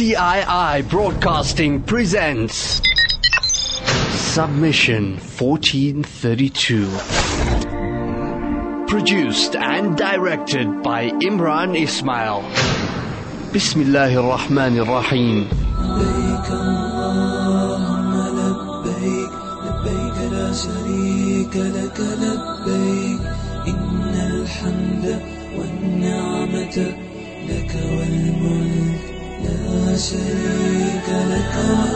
CII Broadcasting presents Submission 1432. Produced and directed by Imran Ismail. Bismillahir Rahmanir Rahim. لبيك اللهم لبيك لبيك لا شريك لك لبيك إن الحمد والنعمة لك والملك لا شريك لك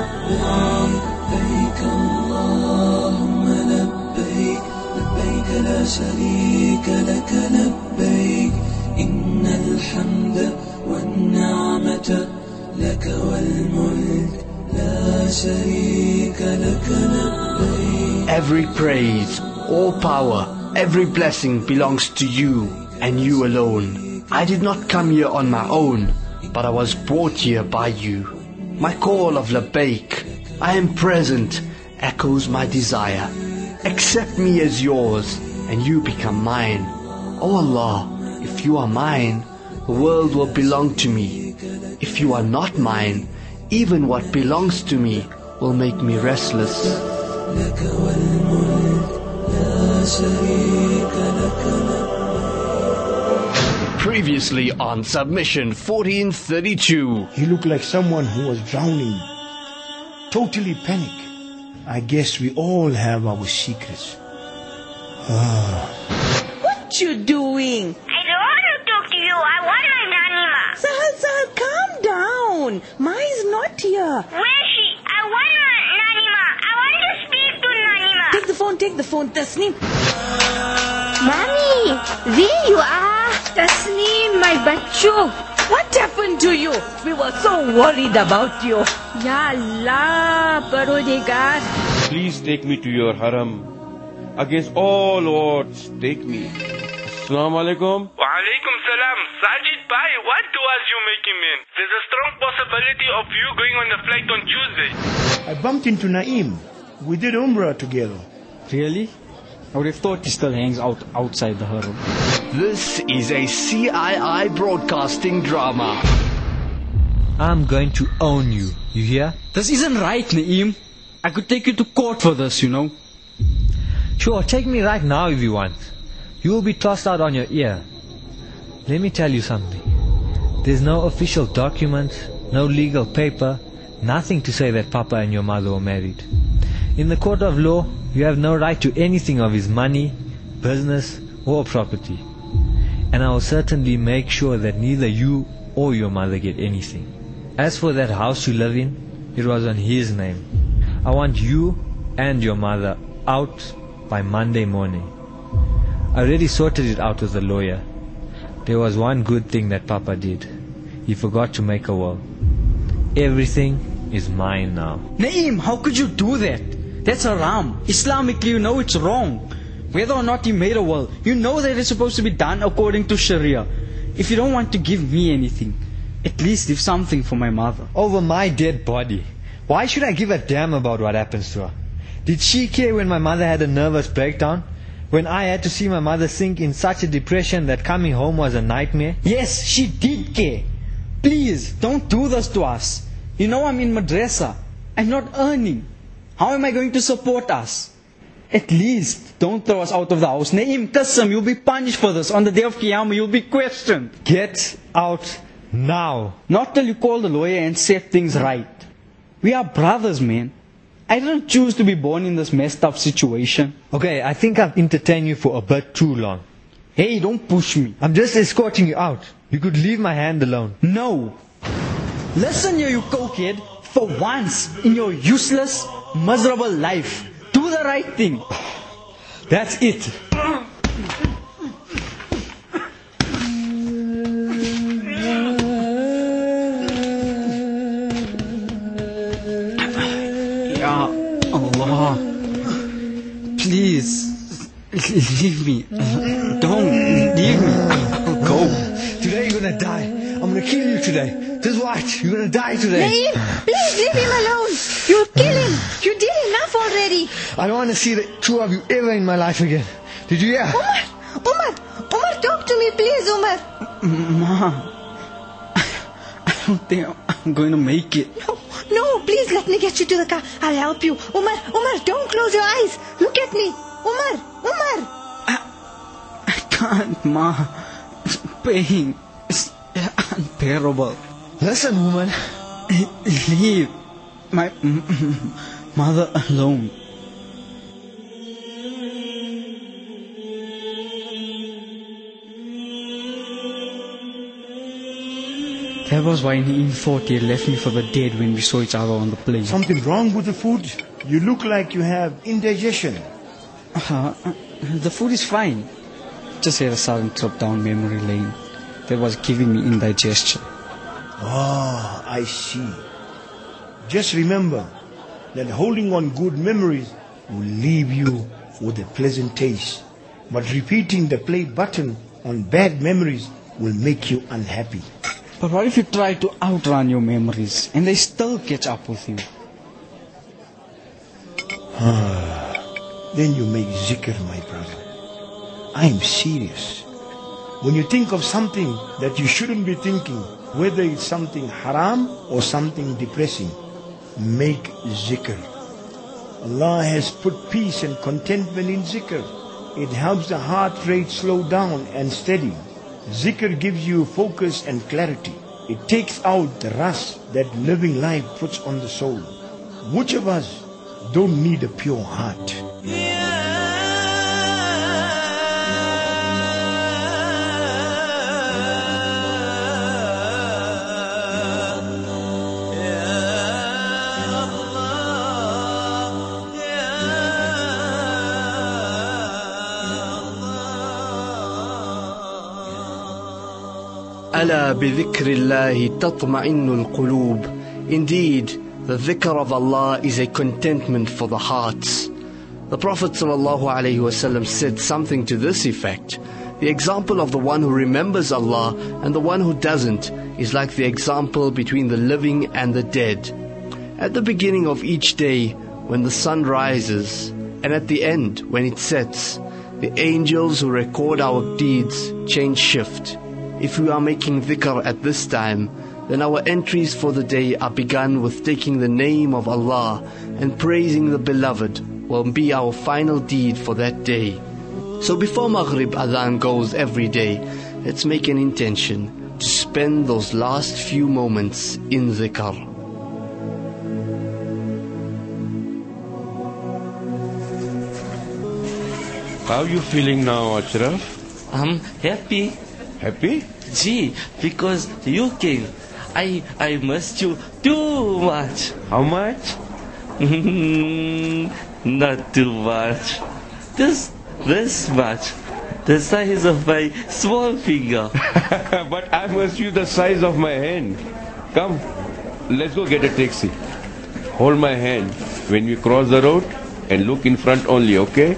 لبيك اللهم لبيك لبيك لا شريك لك لبيك إن الحمد والنعمة لك والملك لا شريك لك لبيك. Every praise, all power, every blessing belongs to you and you alone. I did not come here on my own, but I was brought here by you. My call of Labbaik, I am present, echoes my desire. Accept me as yours and you become mine. O Allah, if you are mine, the world will belong to me. If you are not mine, even what belongs to me will make me restless. Previously on Submission 1432. You look like someone who was drowning. Totally panic. I guess we all have our secrets. What you doing? I don't want to talk to you. I want my Nanima. Sahal, calm down. Ma is not here. Where is she? I want my Nanima. I want to speak to Nanima. Take the phone, Tasneem. Mommy, there you are. Tasneem, my bachu. What happened to you? We were so worried about you. Ya Allah, Parodigar. Please take me to your haram. Against all odds, take me. Assalamu alaikum. Wa alaikum salam. Sajid Bhai, what duas you making, man? There's a strong possibility of you going on the flight on Tuesday. I bumped into Naeem. We did Umrah together. Really? I would have thought he still hangs out outside the haram. This is a CII Broadcasting drama. I'm going to own you. You hear? This isn't right, Naeem. I could take you to court for this, you know. Sure, take me right now if you want. You will be tossed out on your ear. Let me tell you something. There's no official document, no legal paper, nothing to say that Papa and your mother were married. In the court of law, you have no right to anything of his money, business, or property. And I will certainly make sure that neither you or your mother get anything. As for that house you live in, it was on his name. I want you and your mother out by Monday morning. I already sorted it out with the lawyer. There was one good thing that Papa did. He forgot to make a will. Everything is mine now. Naeem, how could you do that? That's haram. Islamically, you know it's wrong. Whether or not he made a will, you know that it's supposed to be done according to Sharia. If you don't want to give me anything, at least leave something for my mother. Over my dead body. Why should I give a damn about what happens to her? Did she care when my mother had a nervous breakdown? When I had to see my mother sink in such a depression that coming home was a nightmare? Yes, she did care. Please, don't do this to us. You know I'm in madrasa. I'm not earning. How am I going to support us? At least, don't throw us out of the house. Naeem, Qasam, you'll be punished for this. On the day of Qiyamah, you'll be questioned. Get out now. Not till you call the lawyer and set things right. We are brothers, man. I didn't choose to be born in this messed up situation. Okay, I think I've entertained you for a bit too long. Hey, don't push me. I'm just escorting you out. You could leave my hand alone. No. Listen here, you cokehead. For once in your useless, miserable life, do the right thing. That's it. Ya Allah. Please, leave me. Don't leave me. Go. Today you're gonna die. I'm gonna kill you today. Just watch. You're gonna die today. Naeem, please leave him alone. You'll kill him. You did enough already. I don't want to see the two of you ever in my life again. Did you hear? Umar, talk to me, please, Umar. Ma, I don't think I'm going to make it. No, please let me get you to the car. I'll help you. Umar, don't close your eyes. Look at me. Umar. I can't, Ma. It's pain. It's unbearable. Listen, woman. Leave my mother alone. That was why he thought he had left me for the dead when we saw each other on the plane. Something wrong with the food? You look like you have indigestion. The food is fine. Just had a sudden trip down memory lane that was giving me indigestion. Ah, I see. Just remember that holding on good memories will leave you with a pleasant taste. But repeating the play button on bad memories will make you unhappy. But what if you try to outrun your memories and they still catch up with you? Then you make zikr, my brother. I am serious. When you think of something that you shouldn't be thinking, whether it's something haram or something depressing, make zikr. Allah has put peace and contentment in zikr. It helps the heart rate slow down and steady. Zikr gives you focus and clarity. It takes out the rust that living life puts on the soul. Which of us don't need a pure heart? ألا بذكر الله تطمئن القلوب. Indeed, the dhikr of Allah is a contentment for the hearts. The Prophet ﷺ said something to this effect. The example of the one who remembers Allah and the one who doesn't is like the example between the living and the dead. At the beginning of each day, when the sun rises, and at the end, when it sets, the angels who record our deeds change shift. If we are making dhikr at this time, then our entries for the day are begun with taking the name of Allah and praising the Beloved will be our final deed for that day. So before Maghrib Adhan goes every day, let's make an intention to spend those last few moments in dhikr. How are you feeling now, Ashraf? I'm happy. Happy? Gee, because you came. I missed you too much. How much? Not too much. This much. The size of my small finger. But I must you the size of my hand. Come, let's go get a taxi. Hold my hand when we cross the road and look in front only, okay?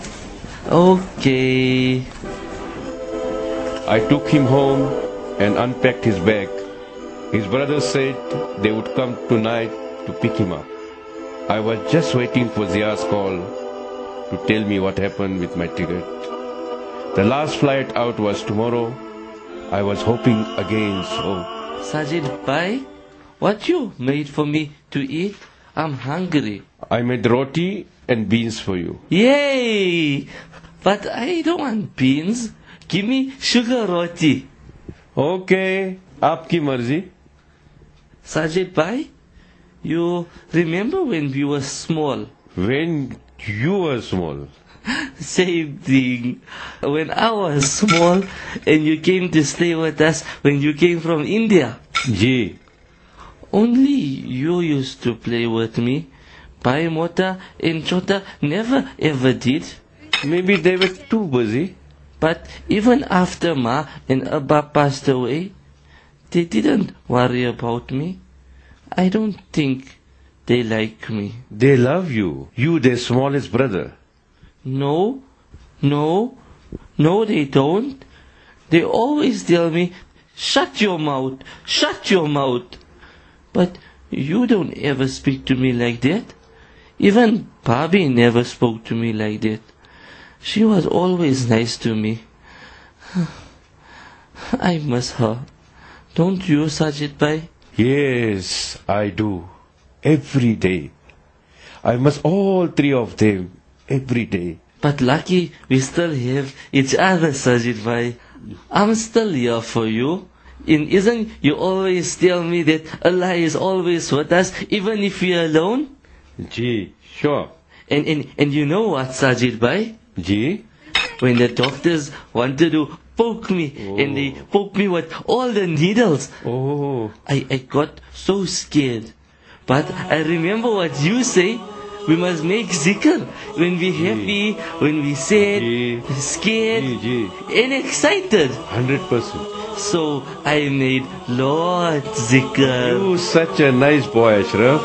Okay. I took him home and unpacked his bag. His brothers said they would come tonight to pick him up. I was just waiting for Zia's call to tell me what happened with my ticket. The last flight out was tomorrow. I was hoping again so. Sajid Bhai, what you made for me to eat? I'm hungry. I made roti and beans for you. Yay! But I don't want beans. Give me sugar roti. Okay, aapki marzi. Sajid Bhai, you remember when we were small? When you were small? Same thing. When I was small and you came to stay with us when you came from India. Ji. Only you used to play with me. Bhai Mota and Chota never ever did. Maybe they were too busy. But even after Ma and Abba passed away, they didn't worry about me. I don't think they like me. They love you. You, their smallest brother. No, they don't. They always tell me, shut your mouth. But you don't ever speak to me like that. Even Bhabhi never spoke to me like that. She was always nice to me. I miss her. Don't you, Sajid Bhai? Yes, I do. Every day. I must all three of them. Every day. But lucky we still have each other, Sajid bhai. I'm still here for you. Isn't you always tell me that Allah is always with us, even if we are alone? Gee, sure. And you know what, Sajid bhai? Gee? When the doctors wanted to poke me, and they poked me with all the needles. I got so scared. But I remember what you say. We must make zikr when we're happy, when we're sad, scared, and excited. 100%. So I made lots zikr. You such a nice boy, Ashraf.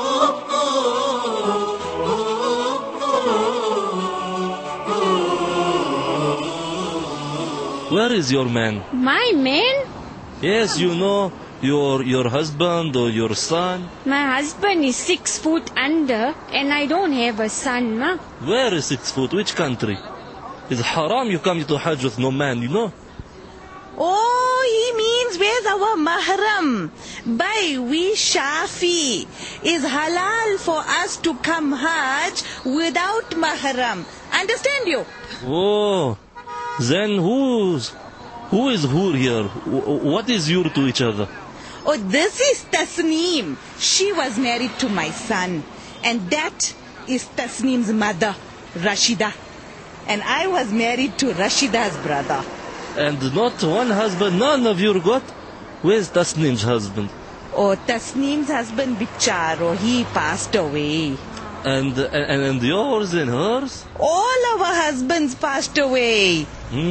Where is your man? My man? Yes, you know, your husband or your son. My husband is 6 foot under and I don't have a son, ma. Where is 6 foot? Which country? It's haram you come to Hajj with no man, you know. Oh, he means where's our mahram? By we Shafi, is halal for us to come Hajj without mahram. Understand you? Oh, then who is who here? What is you to each other? Oh, this is Tasneem. She was married to my son. And that is Tasneem's mother, Rashida. And I was married to Rashida's brother. And not one husband, none of you got? Where's Tasneem's husband? Oh, Tasneem's husband, Bicharo, he passed away. And yours and hers? All our husbands passed away.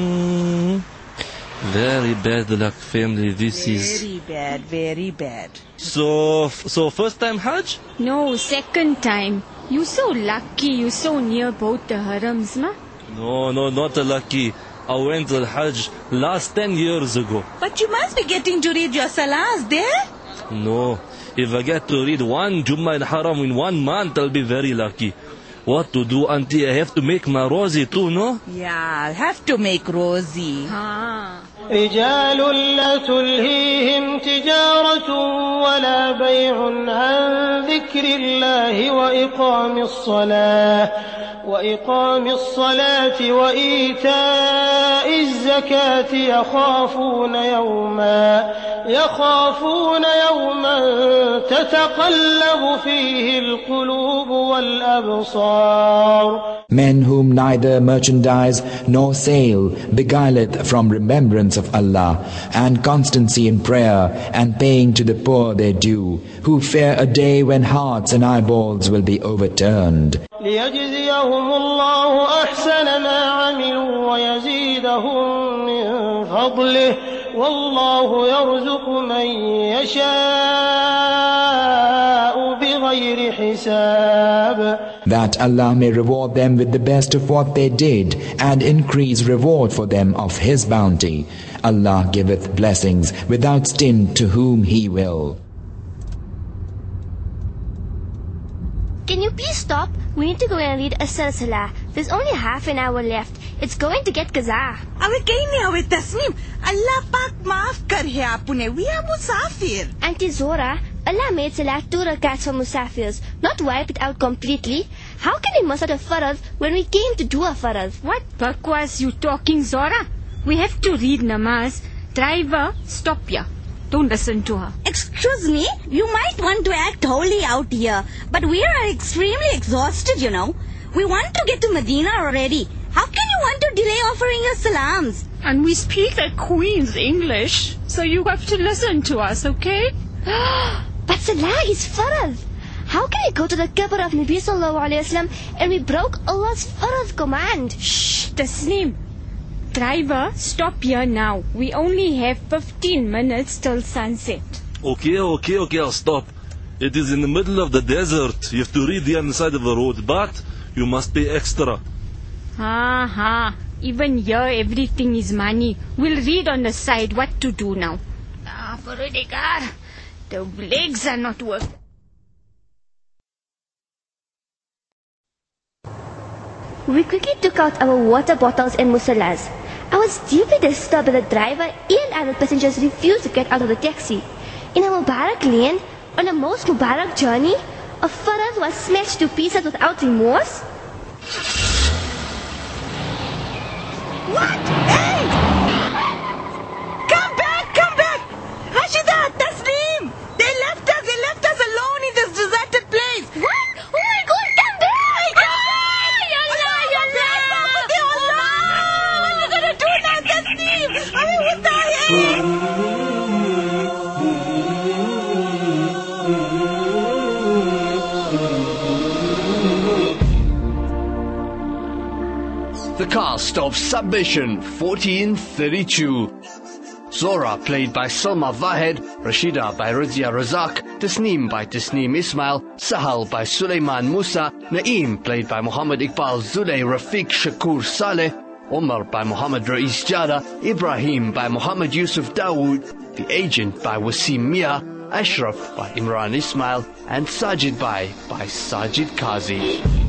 Very bad luck family this is. Very bad, very bad. So first time Hajj? No, second time. You so lucky, you so near both the harams, ma. No, not lucky. I went to Hajj last 10 years ago. But you must be getting to read your salahs there. No, if I get to read one Jummah al-Haram in 1 month, I'll be very lucky. What to do, auntie? I have to make my rosy too, no? Yeah, I have to make rosy. رجال لا تلهيهم تجارة ولا بيع عن ذكر الله وإقام الصلاة وإيتاء الزكاة يخافون يوما تتقلب فيه القلوب والأبصار. Men whom neither merchandise nor sale beguileth from remembrance of Allah, and constancy in prayer, and paying to the poor their due, who fear a day when hearts and eyeballs will be overturned. ليجزيهم الله أحسن ما عملوا ويزيدهم من فضله والله يرزق من يشاء بغير حساب. That Allah may reward them with the best of what they did, and increase reward for them of His bounty. Allah giveth blessings without stint to whom He will. Can you please stop? We need to go and read Asr Salah. There's only half an hour left. It's going to get qaza. Awe kahin nahi awe Tasneem. Allah Pak maaf kar hai apne. We are musafir. Auntie Zora, Allah made Salah 2 rakats for musafirs, not wipe it out completely. How can we miss out a farad when we came to do a farad? What bakwas you talking, Zora? We have to read namaz. Driver, stop here. Don't listen to her. Excuse me, you might want to act holy out here, but we are extremely exhausted, you know. We want to get to Medina already. How can you want to delay offering your salams? And we speak like Queen's English, so you have to listen to us, okay? But Salah is farad. How can we go to the qabr of Nabi Sallallahu Alaihi Wasallam and we broke Allah's farad command? Shh, Tasneem. Driver, stop here now. We only have 15 minutes till sunset. Okay, I'll stop. It is in the middle of the desert. You have to read the other side of the road, but you must pay extra. Even here everything is money. We'll read on the side what to do now. Farudikar, the legs are not working. We quickly took out our water bottles and musallas. I was deeply disturbed that the driver and other passengers refused to get out of the taxi. In a Mubarak lane, on a most Mubarak journey, a Faraz was smashed to pieces without remorse? What? Hey! Come back! Come back! Rashida, Tasneem! They left us alone in this deserted place! What? Oh my God, come back! What are you gonna do now, Tasneem? I mean, what the hell? The cast of Submission 1432. Zora played by Salma Vahed, Rashida by Razia Razak, Tasneem by Tasneem Ismail, Sahal by Sulaiman Musa, Naeem played by Muhammad Iqbal Zulay Rafiq Shakur Saleh, Omar by Muhammad Rais Jada, Ibrahim by Muhammad Yusuf Dawood, The Agent by Wasim Mia, Ashraf by Imran Ismail, and Sajid by Sajid Kazi.